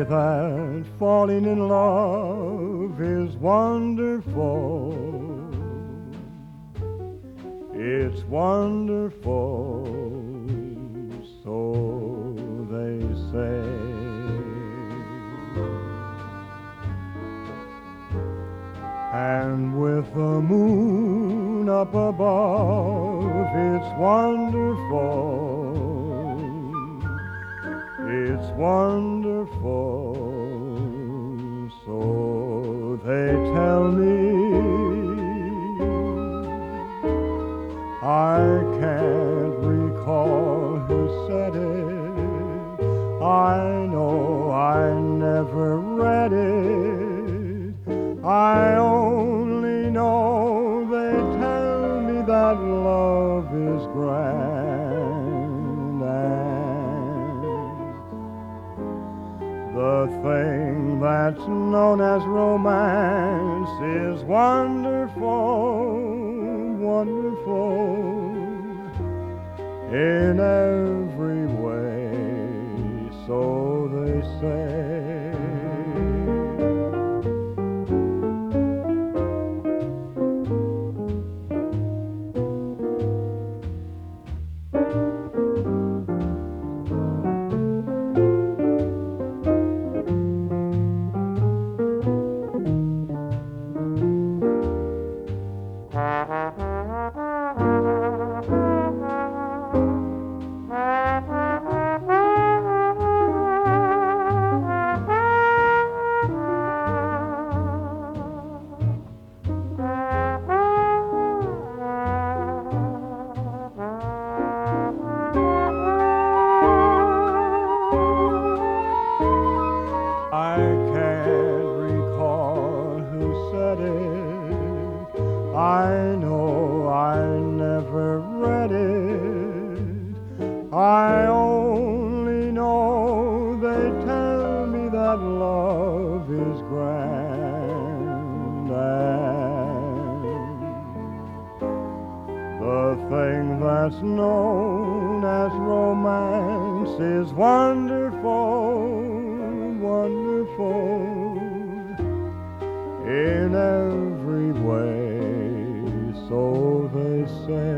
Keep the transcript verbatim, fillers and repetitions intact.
that falling in love is wonderful. It's wonderful, so they say. And with the moon up above, it's wonderful. It's wonderful, so they tell me. I can't recall who said it. I know I never read it. I only know they tell me that love is grand, and the thing that's known as romance is wonderful, wonderful in every way, so they say. I can't recall who said it. I know I never read it. I only know they tell me that love is grand, and the thing that's known as romance is wonderful, wonderful in every way, so they say.